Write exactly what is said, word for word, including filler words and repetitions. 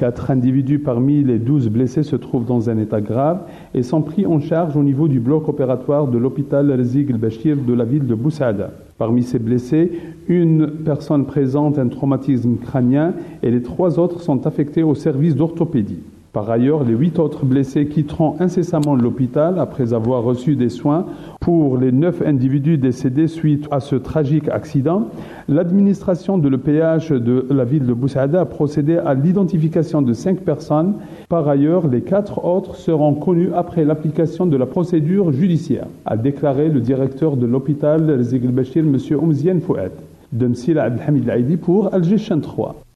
Quatre individus parmi les douze blessés se trouvent dans un état grave et sont pris en charge au niveau du bloc opératoire de l'hôpital Rezik El-Bachir de la ville de Bou Saada. Parmi ces blessés, une personne présente un traumatisme crânien et les trois autres sont affectés au service d'orthopédie. Par ailleurs, les huit autres blessés quitteront incessamment l'hôpital après avoir reçu des soins. Pour les neuf individus décédés suite à ce tragique accident, l'administration de l'E P H de la ville de Bou Saada a procédé à l'identification de cinq personnes. Par ailleurs, les quatre autres seront connus après l'application de la procédure judiciaire, a déclaré le directeur de l'hôpital Rezik El-Bachir, M. Oumziane Fouad. De Msila Abdelhamid Laïdi pour Alger Chaîne trois.